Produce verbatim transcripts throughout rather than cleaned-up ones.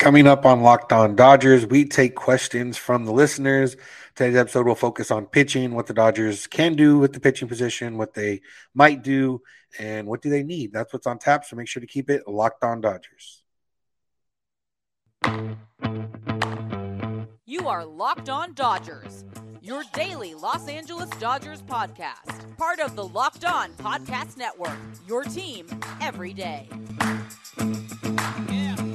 Coming up on Locked On Dodgers, we take questions from the listeners. Today's episode will focus on pitching, what the Dodgers can do with the pitching position, what they might do, and what do they need. That's what's on tap, so make sure to keep it Locked On Dodgers. You are Locked On Dodgers, your daily Los Angeles Dodgers podcast. Part of the Locked On Podcast Network, your team every day. Yeah.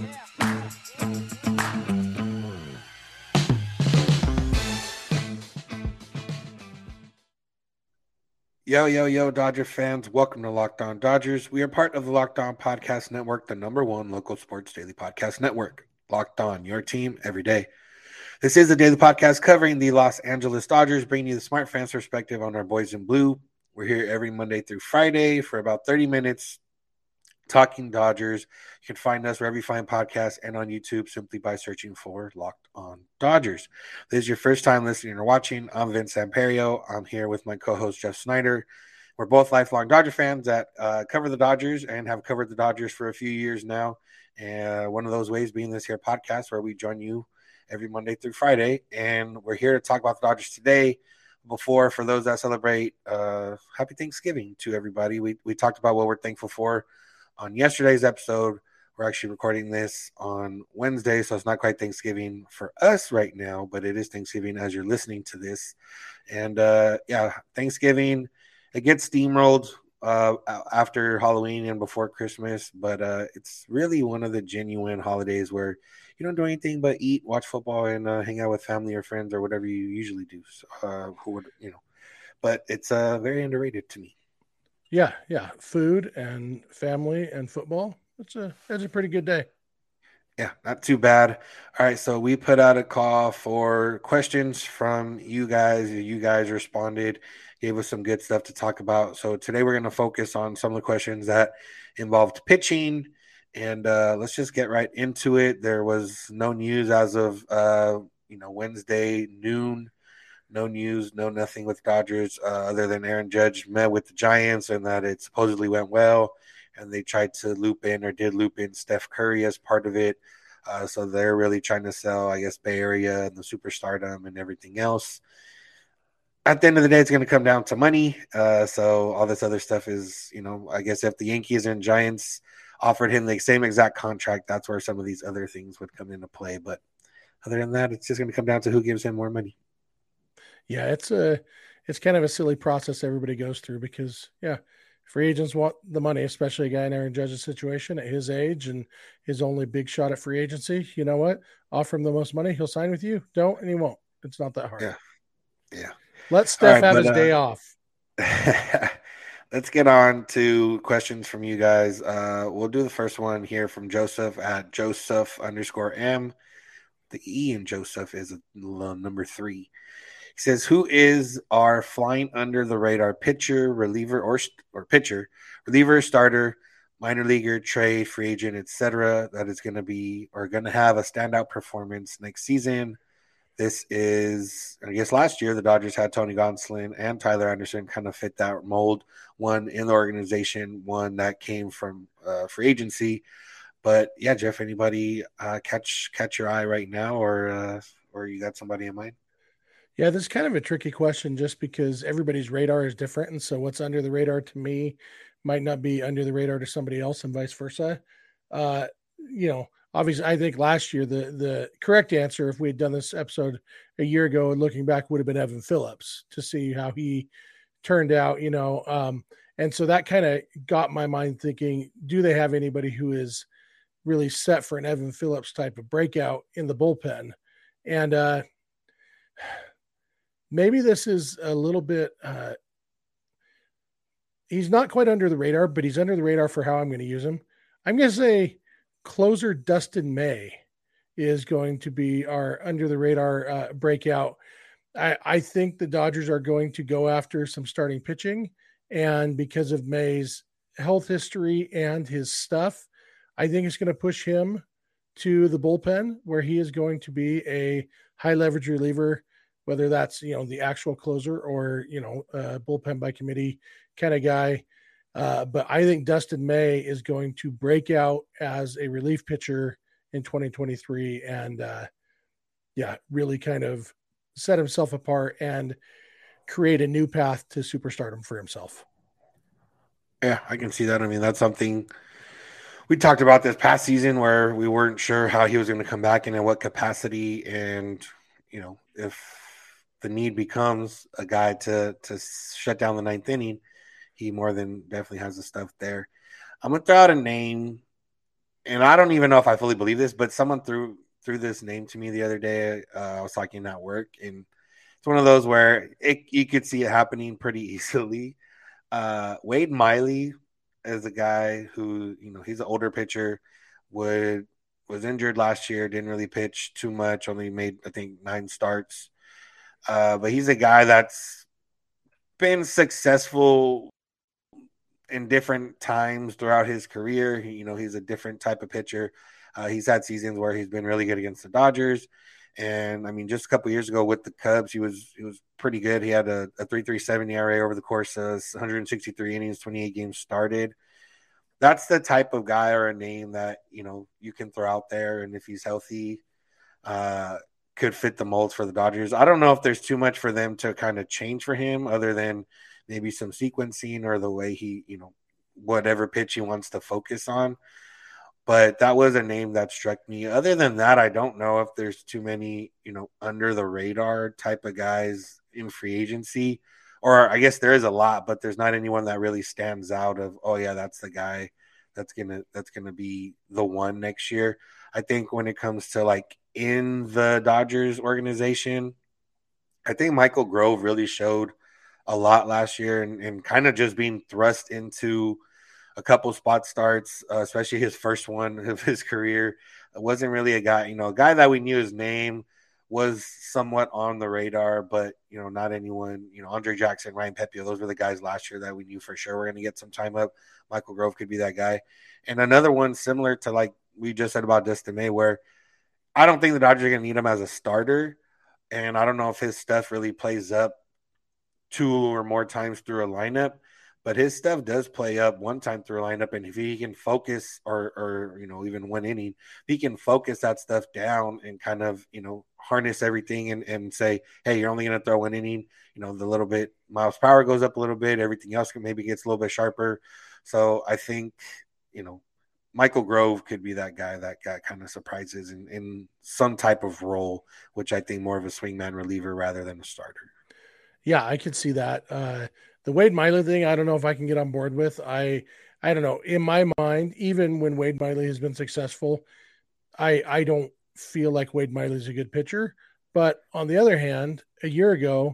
Yo, yo, yo, Dodger fans. Welcome to Locked On Dodgers. We are part of the Locked On Podcast Network, the number one local sports daily podcast network. Locked On, your team every day. This is the daily podcast covering the Los Angeles Dodgers, bringing you the smart fans perspective on our boys in blue. We're here every Monday through Friday for about thirty minutes talking Dodgers. You can find us wherever you find podcasts and on YouTube simply by searching for Locked On Dodgers. If this is your first time listening or watching, I'm Vince Samperio. I'm here with my co-host Jeff Snyder. We're both lifelong Dodger fans that uh, cover the Dodgers and have covered the Dodgers for a few years now. And one of those ways being this here podcast where we join you every Monday through Friday. And we're here to talk about the Dodgers today. Before, for those that celebrate, uh, happy Thanksgiving to everybody. We we talked about what we're thankful for on yesterday's episode. We're actually recording this on Wednesday, so it's not quite Thanksgiving for us right now, but it is Thanksgiving as you're listening to this. And uh, yeah, Thanksgiving, it gets steamrolled uh, after Halloween and before Christmas, but uh, it's really one of the genuine holidays where you don't do anything but eat, watch football, and uh, hang out with family or friends or whatever you usually do. So, uh, who would you know? But it's uh, very underrated to me. Yeah, yeah. Food and family and football. It's a it's a pretty good day. Yeah, not too bad. All right, so we put out a call for questions from you guys. You guys responded, gave us some good stuff to talk about. So today we're going to focus on some of the questions that involved pitching, and uh, let's just get right into it. There was no news as of uh, you know Wednesday noon. No news, no nothing with Dodgers uh, other than Aaron Judge met with the Giants and that it supposedly went well. And they tried to loop in or did loop in Steph Curry as part of it. Uh, so they're really trying to sell, I guess, Bay Area and the superstardom and everything else. At the end of the day, it's going to come down to money. Uh, so all this other stuff is, you know, I guess if the Yankees and Giants offered him the same exact contract, that's where some of these other things would come into play. But other than that, it's just going to come down to who gives him more money. Yeah, it's a it's kind of a silly process everybody goes through because, yeah, free agents want the money, especially a guy in Aaron Judge's situation at his age and his only big shot at free agency. You know what? Offer him the most money, he'll sign with you. Don't, and he won't. It's not that hard. Yeah, yeah. Let Steph right, have but, his uh, day off. Let's get on to questions from you guys. Uh, we'll do the first one here from Joseph at Joseph underscore M. The E in Joseph is number three. He says, who is our flying under the radar pitcher, reliever, or or pitcher, reliever, starter, minor leaguer, trade, free agent, et cetera, that is going to be or going to have a standout performance next season? This is, I guess last year the Dodgers had Tony Gonsolin and Tyler Anderson kind of fit that mold. One in the organization, one that came from uh, free agency. But yeah, Jeff, anybody uh, catch catch your eye right now, or uh, or you got somebody in mind? Yeah, this is kind of a tricky question just because everybody's radar is different. And so what's under the radar to me might not be under the radar to somebody else and vice versa. Uh, you know, obviously, I think last year the the correct answer, if we had done this episode a year ago and looking back, would have been Evan Phillips to see how he turned out, you know. Um, and so that kind of got my mind thinking, do they have anybody who is really set for an Evan Phillips type of breakout in the bullpen? And, uh, maybe this is a little bit, uh, he's not quite under the radar, but he's under the radar for how I'm going to use him. I'm going to say closer Dustin May is going to be our under the radar uh, breakout. I, I think the Dodgers are going to go after some starting pitching. And because of May's health history and his stuff, I think it's going to push him to the bullpen where he is going to be a high leverage reliever, whether that's, you know, the actual closer or, you know, uh, bullpen by committee kind of guy. Uh, but I think Dustin May is going to break out as a relief pitcher in twenty twenty-three and, uh, yeah, really kind of set himself apart and create a new path to superstardom for himself. Yeah, I can see that. I mean, that's something we talked about this past season where we weren't sure how he was going to come back and in what capacity. And, you know, if the need becomes a guy to to shut down the ninth inning, he more than definitely has the stuff there. I'm going to throw out a name, and I don't even know if I fully believe this, but someone threw threw this name to me the other day. Uh, I was talking at work, and it's one of those where it, you could see it happening pretty easily. Uh, Wade Miley is a guy who, you know, he's an older pitcher, would was injured last year, didn't really pitch too much, only made, I think, nine starts. Uh, but he's a guy that's been successful in different times throughout his career. He, you know, he's a different type of pitcher. Uh, he's had seasons where he's been really good against the Dodgers. And I mean, just a couple years ago with the Cubs, he was he was pretty good. He had a, a three point three seven E R A over the course of one hundred sixty-three innings, twenty-eight games started. That's the type of guy or a name that, you know, you can throw out there, and if he's healthy, uh, could fit the mold for the Dodgers. I don't know if there's too much for them to kind of change for him, other than maybe some sequencing or the way he, you know, whatever pitch he wants to focus on. But that was a name that struck me. Other than that, I don't know if there's too many, you know, under the radar type of guys in free agency. Or I guess there is a lot, but there's not anyone that really stands out of, oh yeah, that's the guy that's gonna that's gonna be the one next year. I think when it comes to like in the Dodgers organization, I think Michael Grove really showed a lot last year, and, and kind of just being thrust into a couple spot starts, uh, especially his first one of his career. It wasn't really a guy, you know, a guy that we knew his name was somewhat on the radar, but, you know, not anyone, you know, Andre Jackson, Ryan Pepiot, those were the guys last year that we knew for sure we're going to get some time up. Michael Grove could be that guy. And another one similar to like we just said about Dustin May, where I don't think the Dodgers are going to need him as a starter. And I don't know if his stuff really plays up two or more times through a lineup, but his stuff does play up one time through a lineup. And if he can focus or, or, you know, even one inning, if he can focus that stuff down and kind of, you know, harness everything and, and say, hey, you're only going to throw one inning, you know, the little bit miles power goes up a little bit. Everything else can maybe gets a little bit sharper. So I think, you know, Michael Grove could be that guy that got kind of surprises in, in some type of role, which I think more of a swingman reliever rather than a starter. Yeah, I could see that. Uh, the Wade Miley thing, I don't know if I can get on board with. I, I don't know. In my mind, even when Wade Miley has been successful, I, I don't feel like Wade Miley is a good pitcher. But on the other hand, a year ago,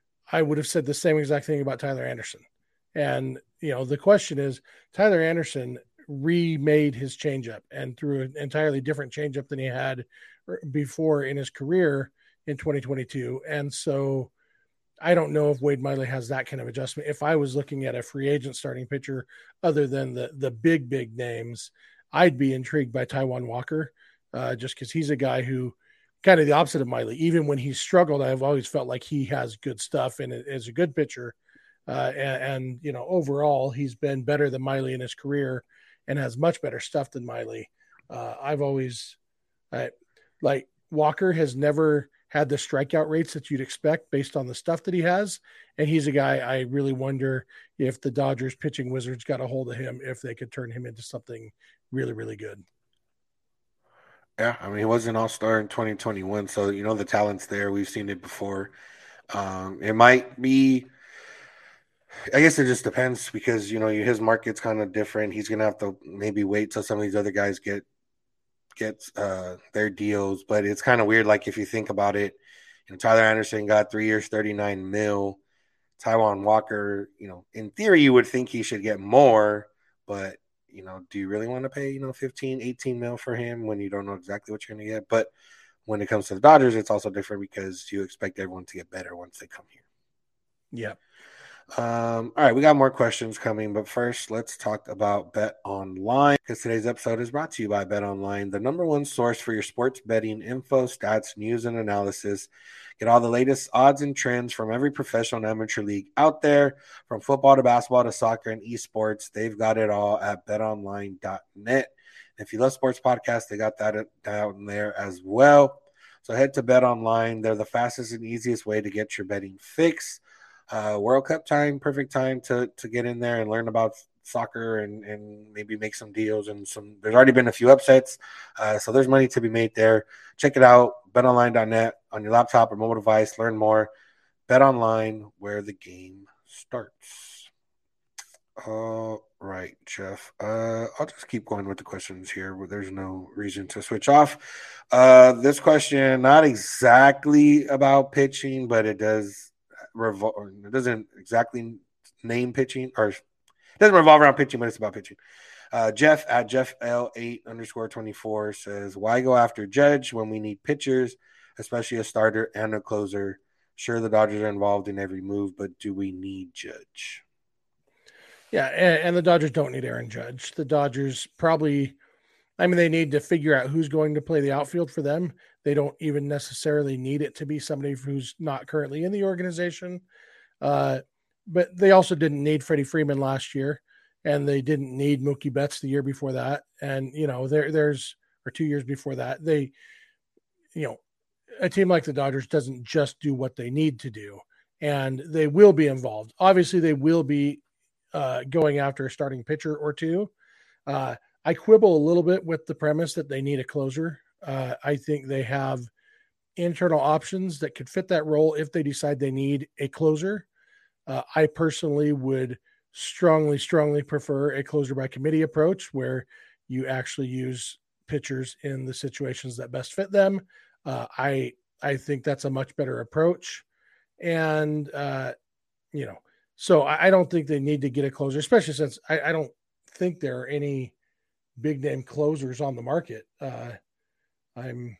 I would have said the same exact thing about Tyler Anderson. And, you know, the question is, Tyler Anderson remade his changeup and threw an entirely different changeup than he had before in his career in twenty twenty-two. And so I don't know if Wade Miley has that kind of adjustment. If I was looking at a free agent starting pitcher other than the the big, big names, I'd be intrigued by Taijuan Walker, uh, just because he's a guy who kind of the opposite of Miley. Even when he's struggled, I've always felt like he has good stuff and is a good pitcher. Uh, and, and, you know, overall, he's been better than Miley in his career and has much better stuff than Miley. Uh, I've always, I, like, Walker has never had the strikeout rates that you'd expect based on the stuff that he has. And he's a guy I really wonder if the Dodgers pitching wizards got a hold of him, if they could turn him into something really, really good. Yeah, I mean, he was an all-star in twenty twenty-one, so, you know, the talent's there. We've seen it before. Um, it might be, I guess it just depends because, you know, his market's kind of different. He's going to have to maybe wait till some of these other guys get get uh, their deals. But it's kind of weird, like, if you think about it, you know, Tyler Anderson got three years, thirty-nine mil. Taijuan Walker, you know, in theory, you would think he should get more, but, you know, do you really want to pay, you know, fifteen, eighteen mil for him when you don't know exactly what you're going to get? But when it comes to the Dodgers, it's also different because you expect everyone to get better once they come here. Yeah. Um, all right, we got more questions coming, but first let's talk about Bet Online, because today's episode is brought to you by Bet Online, the number one source for your sports betting info, stats, news, and analysis. Get all the latest odds and trends from every professional and amateur league out there, from football to basketball to soccer and esports. They've got it all at bet online dot net. If you love sports podcasts, they got that down there as well. So head to Bet Online. They're the fastest and easiest way to get your betting fix. Uh, World Cup time, perfect time to to get in there and learn about soccer and, and maybe make some deals and some. There's already been a few upsets, uh, so there's money to be made there. Check it out, bet online dot net on your laptop or mobile device. Learn more. Bet Online, where the game starts. All right, Jeff. Uh, I'll just keep going with the questions here where there's no reason to switch off. Uh, this question, not exactly about pitching, but it does revolve. It doesn't exactly name pitching, or it doesn't revolve around pitching, but it's about pitching. Uh, Jeff at Jeff L eight underscore twenty-four says, why go after Judge when we need pitchers, especially a starter and a closer? Sure, the Dodgers are involved in every move, but do we need Judge? Yeah, and, and the Dodgers don't need Aaron Judge. The Dodgers probably, I mean, they need to figure out who's going to play the outfield for them. They don't even necessarily need it to be somebody who's not currently in the organization. Uh, but they also didn't need Freddie Freeman last year, and they didn't need Mookie Betts the year before that. And, you know, there there's, or two years before that, they, you know, a team like the Dodgers doesn't just do what they need to do, and they will be involved. Obviously, they will be uh, going after a starting pitcher or two. Uh, I quibble a little bit with the premise that they need a closer. Uh, I think they have internal options that could fit that role if they decide they need a closer. Uh, I personally would strongly, strongly prefer a closer by committee approach where you actually use pitchers in the situations that best fit them. Uh, I I think that's a much better approach. And, uh, you know, so I, I don't think they need to get a closer, especially since I, I don't think there are any big name closers on the market. Uh, I'm,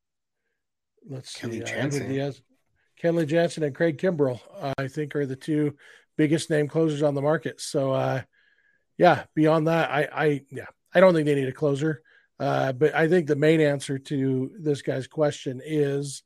let's Kenley see, Jansen. Uh, Diaz, Kenley Jansen and Craig Kimbrell, uh, I think are the two biggest name closers on the market. So, uh, yeah, beyond that, I, I, yeah, I don't think they need a closer. Uh, but I think the main answer to this guy's question is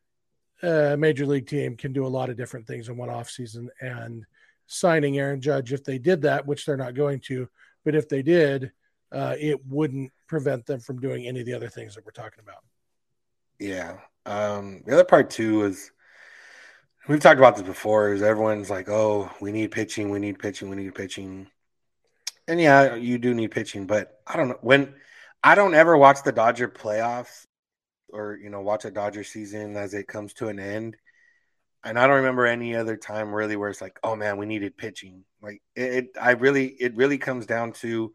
a major league team can do a lot of different things in one offseason, and signing Aaron Judge, if they did that, which they're not going to, but if they did, uh, it wouldn't prevent them from doing any of the other things that we're talking about. Yeah. Um, the other part too is we've talked about this before is everyone's like, oh, we need pitching, we need pitching, we need pitching. And yeah, you do need pitching, but I don't know when I don't ever watch the Dodger playoffs or, you know, watch a Dodger season as it comes to an end. And I don't remember any other time really where it's like, oh man, we needed pitching. Like it, it I really, it really comes down to,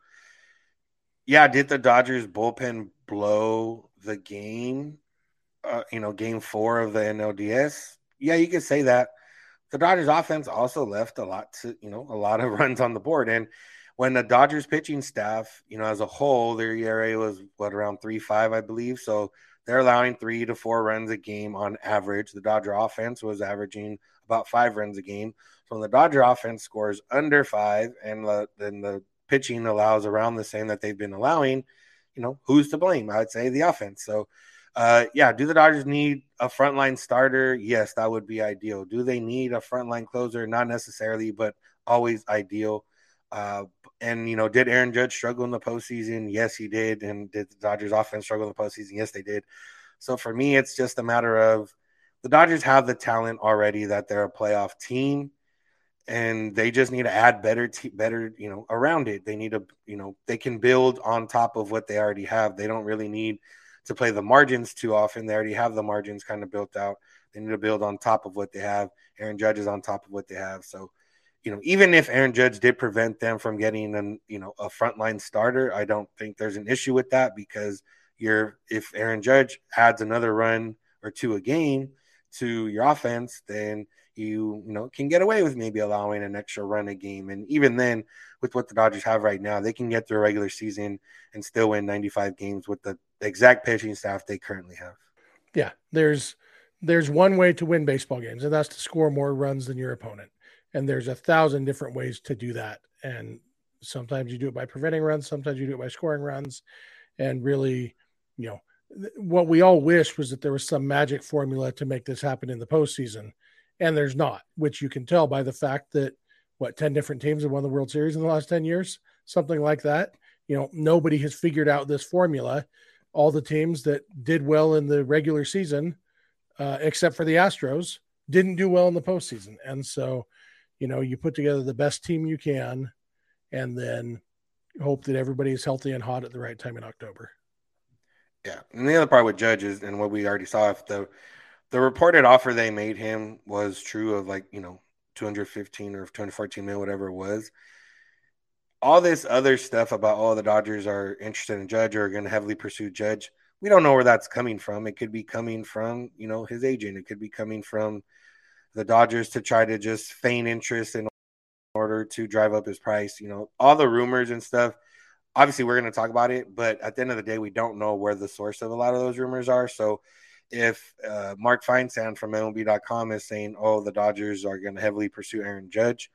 yeah, did the Dodgers bullpen blow the game? Uh, you know, game four of the N L D S. Yeah, you could say that. The Dodgers offense also left a lot to, you know, a lot of runs on the board. And when the Dodgers pitching staff, you know, as a whole, their E R A was what, around three five, I believe. So they're allowing three to four runs a game on average. The Dodger offense was averaging about five runs a game. So when the Dodger offense scores under five and the, then the pitching allows around the same that they've been allowing, you know, who's to blame? I would say the offense. So, uh, yeah, do the Dodgers need a frontline starter? Yes, that would be ideal. Do they need a frontline closer? Not necessarily, but always ideal. Uh, and, you know, did Aaron Judge struggle in the postseason? Yes, he did. And did the Dodgers offense struggle in the postseason? Yes, they did. So for me, it's just a matter of the Dodgers have the talent already that they're a playoff team, and they just need to add better, te- better, you know, around it. They need to, you know, they can build on top of what they already have. They don't really need to play the margins too often. They already have the margins kind of built out. They need to build on top of what they have. Aaron Judge is on top of what they have. So, you know, even if Aaron Judge did prevent them from getting an, you know, a frontline starter, I don't think there's an issue with that, because you're, if Aaron Judge adds another run or two a game to your offense, then you, you know, can get away with maybe allowing an extra run a game. And even then, with what the Dodgers have right now, they can get through a regular season and still win ninety-five games with the exact pitching staff they currently have. Yeah, there's there's one way to win baseball games, and that's to score more runs than your opponent. And there's a thousand different ways to do that. And sometimes you do it by preventing runs, sometimes you do it by scoring runs. And really, you know, th- what we all wish was that there was some magic formula to make this happen in the postseason. And there's not, which you can tell by the fact that, what, ten different teams have won the World Series in the last ten years, something like that. you know, nobody has figured out this formula. All the teams that did well in the regular season, uh, except for the Astros, didn't do well in the postseason. And so, you know, you put together the best team you can and then hope that everybody is healthy and hot at the right time in October. Yeah. And the other part with Judge is, and what we already saw, if the the reported offer they made him was true of like, you know, two hundred fifteen or two hundred fourteen mil, whatever it was, all this other stuff about, oh, the Dodgers are interested in Judge or are going to heavily pursue Judge, we don't know where that's coming from. It could be coming from, you know, his agent. It could be coming from the Dodgers to try to just feign interest in order to drive up his price. You know, all the rumors and stuff. Obviously, we're going to talk about it, but at the end of the day, we don't know where the source of a lot of those rumors are. So if uh, Mark Feinsand from M L B dot com is saying, oh, the Dodgers are going to heavily pursue Aaron Judge,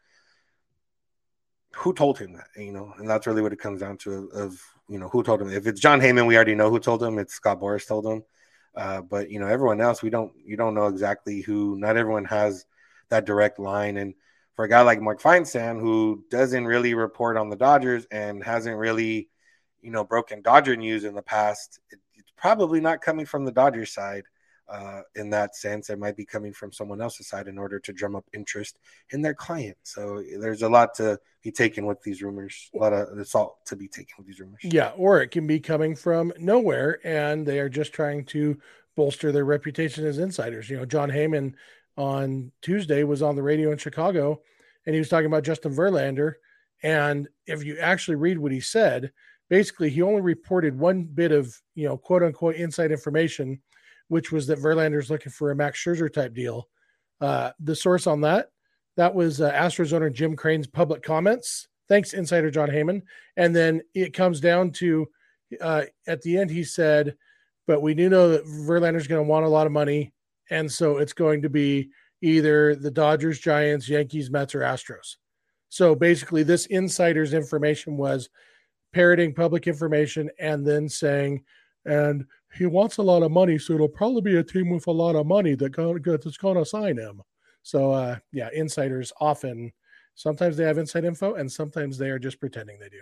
who told him that? You know, and that's really what it comes down to of, you know, who told him. If it's John Heyman, we already know who told him. It's Scott Boras told him. Uh, but, you know, everyone else, we don't, you don't know exactly who. Not everyone has that direct line. And for a guy like Mark Feinsand, who doesn't really report on the Dodgers and hasn't really, you know, broken Dodger news in the past, it, it's probably not coming from the Dodgers side uh, in that sense. It might be coming from someone else's side in order to drum up interest in their client. So there's a lot to be taken with these rumors, a lot of assault to be taken with these rumors. Yeah, or it can be coming from nowhere, and they are just trying to bolster their reputation as insiders. You know, John Heyman on Tuesday was on the radio in Chicago, and he was talking about Justin Verlander. And if you actually read what he said, basically he only reported one bit of, you know, quote unquote inside information, which was that Verlander's looking for a Max Scherzer type deal. Uh, the source on that, that was uh, Astros owner Jim Crane's public comments. Thanks, insider John Heyman. And then it comes down to, uh, at the end, he said, but we do know that Verlander's going to want a lot of money. And so it's going to be either the Dodgers, Giants, Yankees, Mets, or Astros. So basically this insider's information was parroting public information and then saying, and he wants a lot of money, so it'll probably be a team with a lot of money that that's going to sign him. So, uh, yeah, insiders often, sometimes they have inside info, and sometimes they are just pretending they do.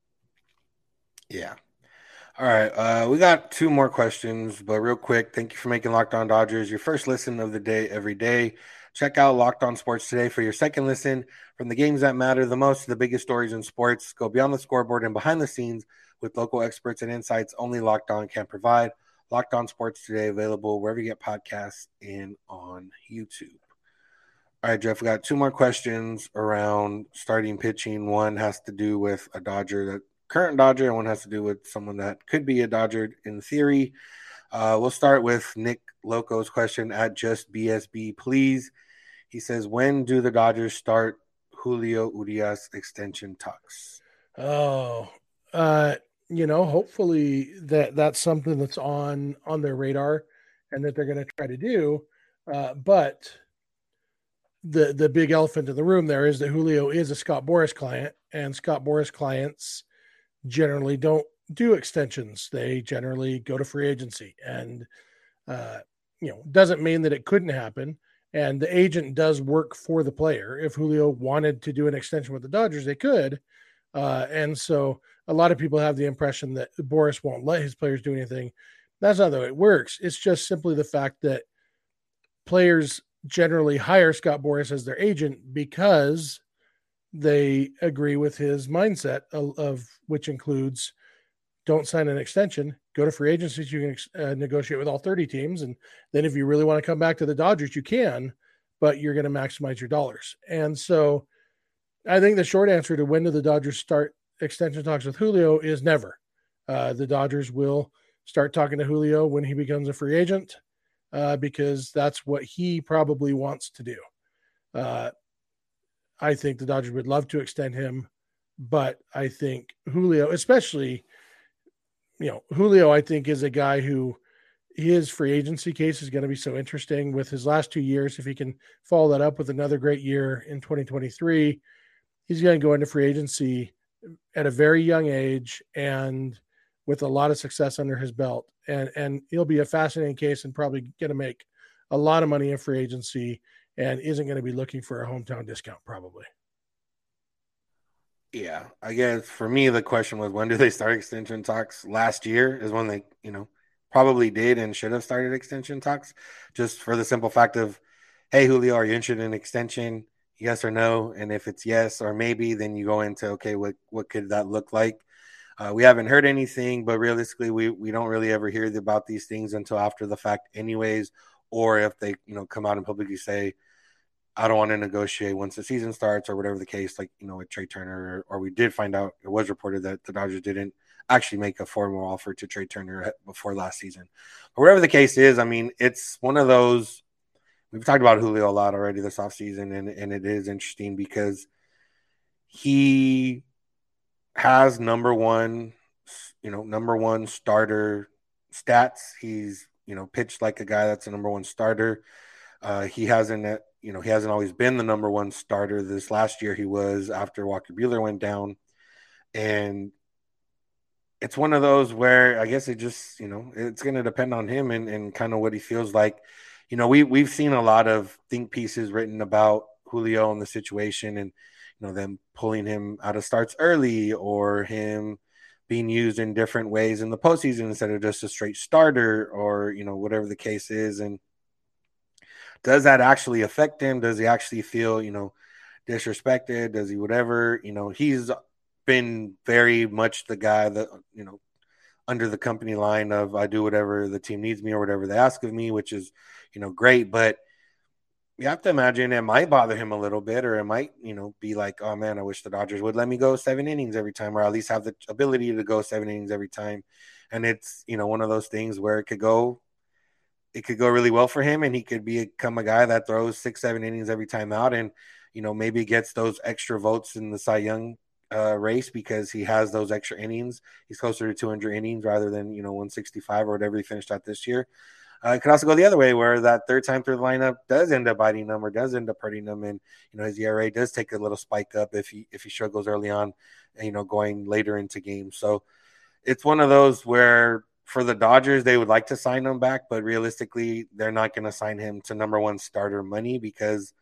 Yeah. All right. Uh, we got two more questions, but real quick, thank you for making Locked On Dodgers your first listen of the day every day. Check out Locked On Sports Today for your second listen. From the games that matter the most to the biggest stories in sports, go beyond the scoreboard and behind the scenes with local experts and insights only Locked On can provide. Locked On Sports Today, available wherever you get podcasts and on YouTube. All right, Jeff, we got two more questions around starting pitching. One has to do with a Dodger, that current Dodger, and one has to do with someone that could be a Dodger in theory. Uh, we'll start with Nick Loco's question at Just B S B, please. He says, when do the Dodgers start Julio Urias extension talks? Oh, uh, you know, hopefully that that's something that's on on their radar and that they're going to try to do. Uh, but the the big elephant in the room there is that Julio is a Scott Boras client, and Scott Boras clients generally don't do extensions. They generally go to free agency, and uh, you know, doesn't mean that it couldn't happen. And the agent does work for the player. If Julio wanted to do an extension with the Dodgers, they could. Uh, and so a lot of people have the impression that Boras won't let his players do anything. That's not the way it works. It's just simply the fact that players generally hire Scott Boras as their agent because they agree with his mindset of, of which includes don't sign an extension, go to free agency. You can uh, negotiate with all thirty teams. And then if you really want to come back to the Dodgers, you can, but you're going to maximize your dollars. And so I think the short answer to when do the Dodgers start extension talks with Julio is never. Uh, the Dodgers will start talking to Julio when he becomes a free agent uh, because that's what he probably wants to do. Uh, I think the Dodgers would love to extend him, but I think Julio, especially, you know, Julio, I think is a guy who his free agency case is going to be so interesting with his last two years. If he can follow that up with another great year in twenty twenty-three, he's going to go into free agency at a very young age and with a lot of success under his belt. And, and he'll be a fascinating case and probably going to make a lot of money in free agency and isn't going to be looking for a hometown discount probably. Yeah, I guess for me, the question was when do they start extension talks? Last year is when they, you know, probably did and should have started extension talks, just for the simple fact of, hey, Julio, are you interested in extension? Yes or no? And if it's yes or maybe, then you go into, okay, what what could that look like? Uh, we haven't heard anything, but realistically, we we don't really ever hear about these things until after the fact, anyways, or if they, you know, come out and publicly say, I don't want to negotiate once the season starts or whatever the case, like, you know, with Trey Turner, or, or we did find out, it was reported that the Dodgers didn't actually make a formal offer to Trey Turner before last season. But whatever the case is, I mean, it's one of those, we've talked about Julio a lot already this offseason, and, and it is interesting because he has number one, you know, number one starter stats. He's, you know, pitched like a guy that's a number one starter. Uh, he hasn't, uh, you know, he hasn't always been the number one starter. This last year he was after Walker Buehler went down, and it's one of those where I guess it just, you know, it's going to depend on him and, and kind of what he feels like. You know, we we've seen a lot of think pieces written about Julio and the situation, and you know, them pulling him out of starts early or him being used in different ways in the postseason instead of just a straight starter, or you know, whatever the case is. And does that actually affect him? Does he actually feel, you know, disrespected? Does he whatever? You know, he's been very much the guy that, you know, under the company line of I do whatever the team needs me or whatever they ask of me, which is, you know, great. But you have to imagine it might bother him a little bit, or it might, you know, be like, oh man, I wish the Dodgers would let me go seven innings every time, or at least have the ability to go seven innings every time. And it's, you know, one of those things where it could go it could go really well for him, and he could become a guy that throws six, seven innings every time out, and you know, maybe gets those extra votes in the Cy Young uh, race because he has those extra innings. He's closer to two hundred innings rather than, you know, one sixty-five or whatever he finished out this year. Uh, it could also go the other way, where that third time through the lineup does end up biting him or does end up hurting him, and you know, his E R A does take a little spike up if he if he struggles early on, you know, going later into games. So it's one of those where for the Dodgers, they would like to sign him back, but realistically, they're not going to sign him to number one starter money because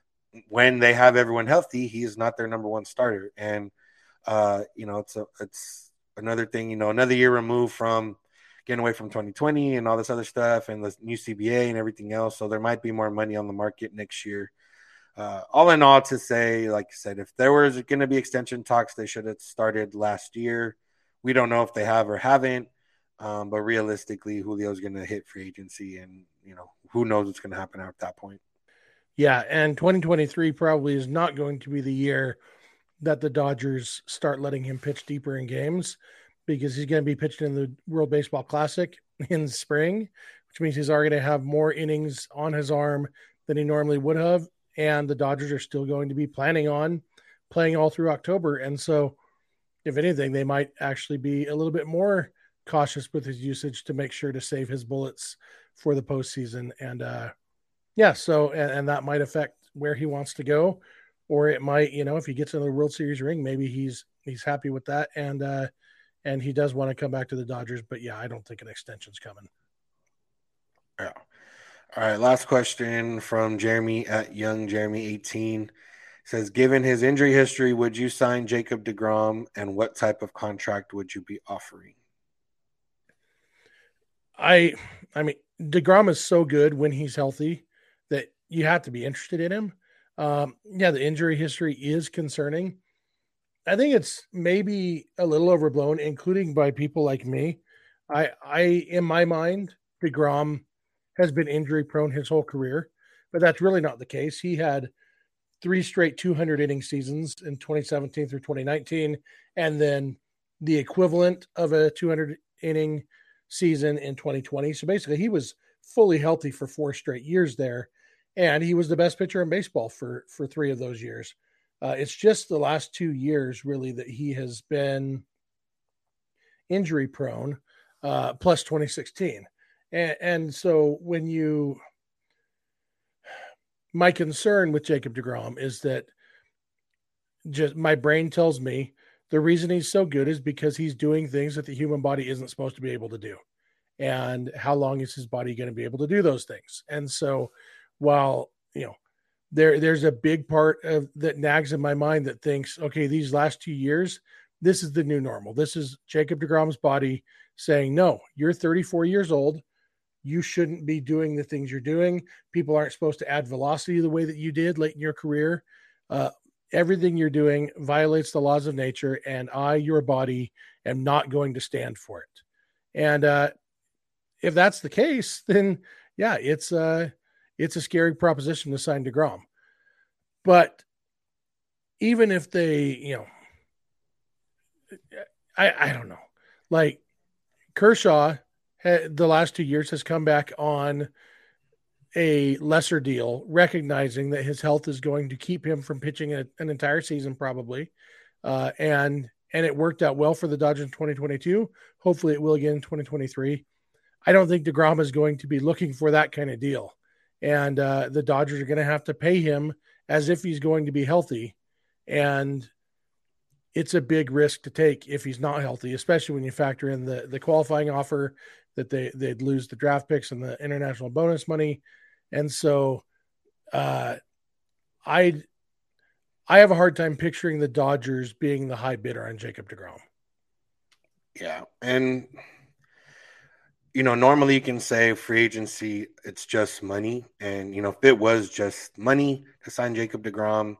when they have everyone healthy, he's not their number one starter. And, uh, you know, it's a, it's another thing, you know, another year removed from getting away from twenty twenty and all this other stuff and the new C B A and everything else. So there might be more money on the market next year. Uh, all in all, to say, like I said, if there was going to be extension talks, they should have started last year. We don't know if they have or haven't. Um, but realistically, Julio's going to hit free agency, and you know, who knows what's going to happen at that point. Yeah, and twenty twenty-three probably is not going to be the year that the Dodgers start letting him pitch deeper in games, because he's going to be pitching in the World Baseball Classic in spring, which means he's already going to have more innings on his arm than he normally would have, and the Dodgers are still going to be planning on playing all through October. And so, if anything, they might actually be a little bit more cautious with his usage to make sure to save his bullets for the postseason. And uh, yeah, so, and, and that might affect where he wants to go, or it might, you know, if he gets another World Series ring, maybe he's, he's happy with that. And, uh, and he does want to come back to the Dodgers, but yeah, I don't think an extension's coming. Yeah. All right. Last question from Jeremy at Young Jeremy eighteen. Says, given his injury history, would you sign Jacob deGrom, and what type of contract would you be offering? I, I mean, DeGrom is so good when he's healthy that you have to be interested in him. Um, yeah, the injury history is concerning. I think it's maybe a little overblown, including by people like me. I, I, in my mind, DeGrom has been injury prone his whole career, but that's really not the case. He had three straight two hundred inning seasons in twenty seventeen through twenty nineteen, and then the equivalent of a two hundred inning season in twenty twenty. So basically, he was fully healthy for four straight years there, and he was the best pitcher in baseball for for three of those years. Uh, it's just the last two years, really, that he has been injury prone, uh, plus twenty sixteen. And, and so when you, my concern with Jacob deGrom is that just my brain tells me the reason he's so good is because he's doing things that the human body isn't supposed to be able to do. And how long is his body going to be able to do those things? And so while, you know, there there's a big part of that nags in my mind that thinks, okay, these last two years, this is the new normal. This is Jacob deGrom's body saying, no, you're thirty-four years old. You shouldn't be doing the things you're doing. People aren't supposed to add velocity the way that you did late in your career. Uh, everything you're doing violates the laws of nature, and I, your body, am not going to stand for it. And uh, if that's the case, then yeah, it's uh, it's a scary proposition to sign deGrom. But even if they, you know, I, I don't know, like Kershaw, the last two years has come back on a lesser deal, recognizing that his health is going to keep him from pitching a, an entire season probably. Uh, and, and it worked out well for the Dodgers in twenty twenty-two. Hopefully it will again in twenty twenty-three. I don't think deGrom is going to be looking for that kind of deal. And uh, the Dodgers are going to have to pay him as if he's going to be healthy. And it's a big risk to take if he's not healthy, especially when you factor in the, the qualifying offer that they, they'd lose the draft picks and the international bonus money. And so uh, I I have a hard time picturing the Dodgers being the high bidder on Jacob deGrom. Yeah. And, you know, normally you can say free agency, it's just money. And, you know, if it was just money to sign Jacob deGrom,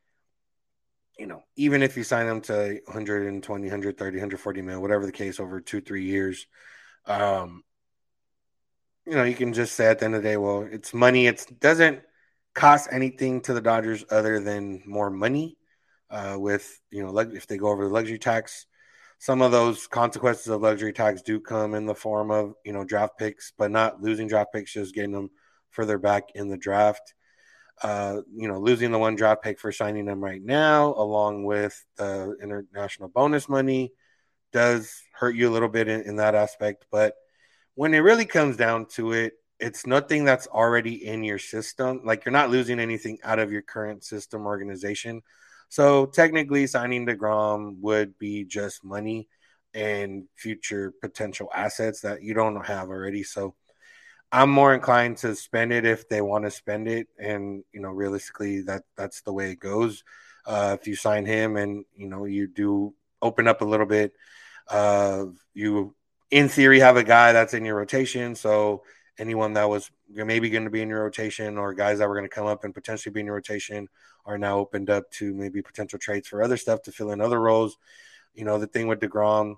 you know, even if you sign him to one hundred twenty, one hundred thirty, one hundred forty mil, whatever the case over two, three years, um, you know, you can just say at the end of the day, well, it's money. It doesn't cost anything to the Dodgers other than more money uh, with, you know, if they go over the luxury tax. Some of those consequences of luxury tax do come in the form of, you know, draft picks, but not losing draft picks, just getting them further back in the draft. Uh, you know, losing the one draft pick for signing them right now, along with the international bonus money, does hurt you a little bit in, in that aspect. But when it really comes down to it, it's nothing that's already in your system. Like, you're not losing anything out of your current system organization. So technically signing deGrom would be just money and future potential assets that you don't have already. So I'm more inclined to spend it if they want to spend it. And, you know, realistically, that that's the way it goes. Uh, if you sign him and, you know, you do open up a little bit, uh, you in theory have a guy that's in your rotation. So anyone that was maybe going to be in your rotation, or guys that were going to come up and potentially be in your rotation, are now opened up to maybe potential trades for other stuff to fill in other roles. You know, the thing with deGrom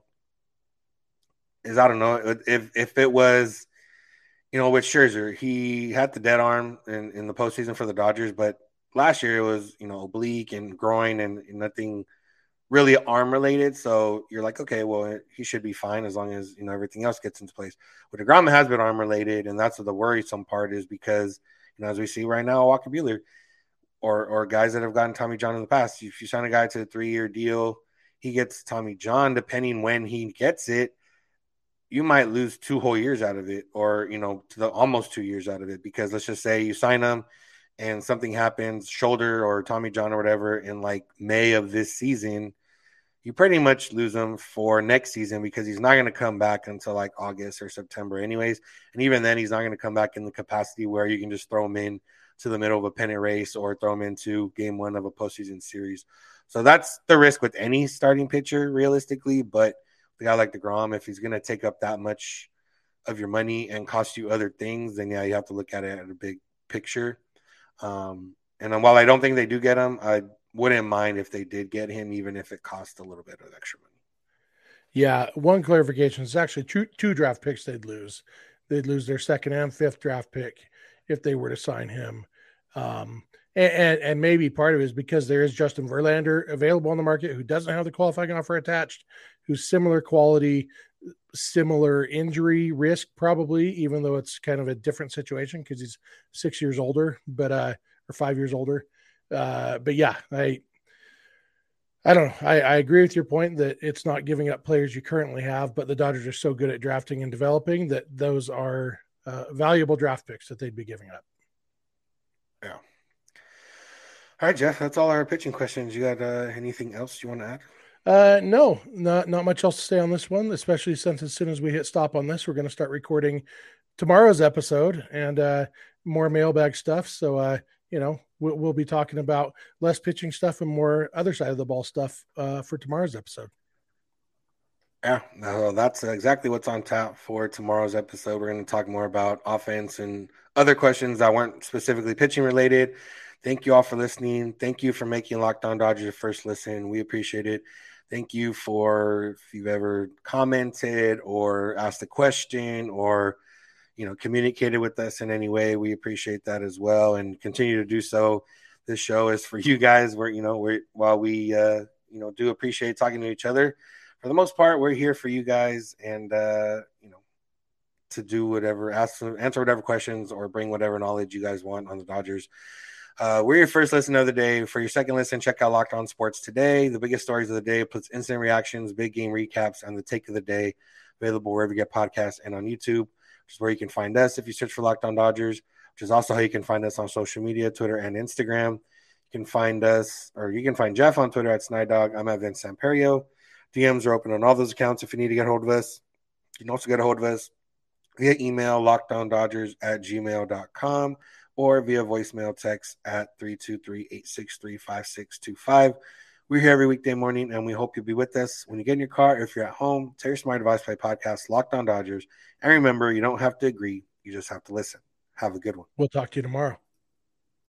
is, I don't know, if if it was, you know, with Scherzer, he had the dead arm in, in the postseason for the Dodgers, but last year it was, you know, oblique and groin and, and nothing really arm related. So you're like, okay, well, he should be fine as long as, you know, everything else gets into place. But deGrom has been arm related, and that's what the worrisome part is, because, you know, as we see right now, Walker Buehler or or guys that have gotten Tommy John in the past, if you sign a guy to a three-year deal, he gets Tommy John, depending when he gets it, you might lose two whole years out of it, or, you know, to the, almost two years out of it, because let's just say you sign him and something happens, shoulder or Tommy John or whatever, in like May of this season, you pretty much lose him for next season, because he's not going to come back until like August or September anyways. And even then, he's not going to come back in the capacity where you can just throw him in to the middle of a pennant race or throw him into game one of a postseason series. So that's the risk with any starting pitcher, realistically. But the guy like deGrom, if he's going to take up that much of your money and cost you other things, then yeah, you have to look at it at a big picture. Um, and then while I don't think they do get him, I wouldn't mind if they did get him, even if it cost a little bit of extra money. Yeah, one clarification. It's actually two, two draft picks they'd lose. They'd lose their second and fifth draft pick if they were to sign him. Um, and, and, and maybe part of it is because there is Justin Verlander available on the market, who doesn't have the qualifying offer attached, who's similar quality, similar injury risk, probably, even though it's kind of a different situation because he's six years older, but uh, or five years older. Uh, but yeah, I, I don't know. I, I agree with your point that it's not giving up players you currently have, but the Dodgers are so good at drafting and developing that those are uh, valuable draft picks that they'd be giving up. Yeah. All right, Jeff, that's all our pitching questions. You got uh, anything else you want to add? Uh, no, not, not much else to say on this one, especially since as soon as we hit stop on this, we're going to start recording tomorrow's episode and uh, more mailbag stuff. So uh, you know, we'll, we'll be talking about less pitching stuff and more other side of the ball stuff uh, for tomorrow's episode. Yeah, no, that's exactly what's on tap for tomorrow's episode. We're going to talk more about offense and other questions that weren't specifically pitching related. Thank you all for listening. Thank you for making Locked On Dodgers your first listen. We appreciate it. Thank you for if you've ever commented or asked a question or, you know, communicated with us in any way. We appreciate that as well and continue to do so. This show is for you guys. We're, you know, we're while we, uh, you know, do appreciate talking to each other. For the most part, we're here for you guys and, uh, you know, to do whatever, ask, answer whatever questions or bring whatever knowledge you guys want on the Dodgers. Uh, we're your first listen of the day. For your second listen, check out Locked On Sports Today. The biggest stories of the day, puts instant reactions, big game recaps, and the take of the day. Available wherever you get podcasts and on YouTube, which is where you can find us if you search for Locked On Dodgers, which is also how you can find us on social media, Twitter and Instagram. You can find us, or you can find Jeff on Twitter at Snydog. I'm at Vince Samperio. D Ms are open on all those accounts if you need to get a hold of us. You can also get a hold of us via email, lockedondodgers at gmail dot com, or via voicemail text at three two three, eight six three, five six two five. We're here every weekday morning, and we hope you'll be with us. When you get in your car, or if you're at home, tell your smart device play podcast, Locked On Dodgers. And remember, you don't have to agree. You just have to listen. Have a good one. We'll talk to you tomorrow.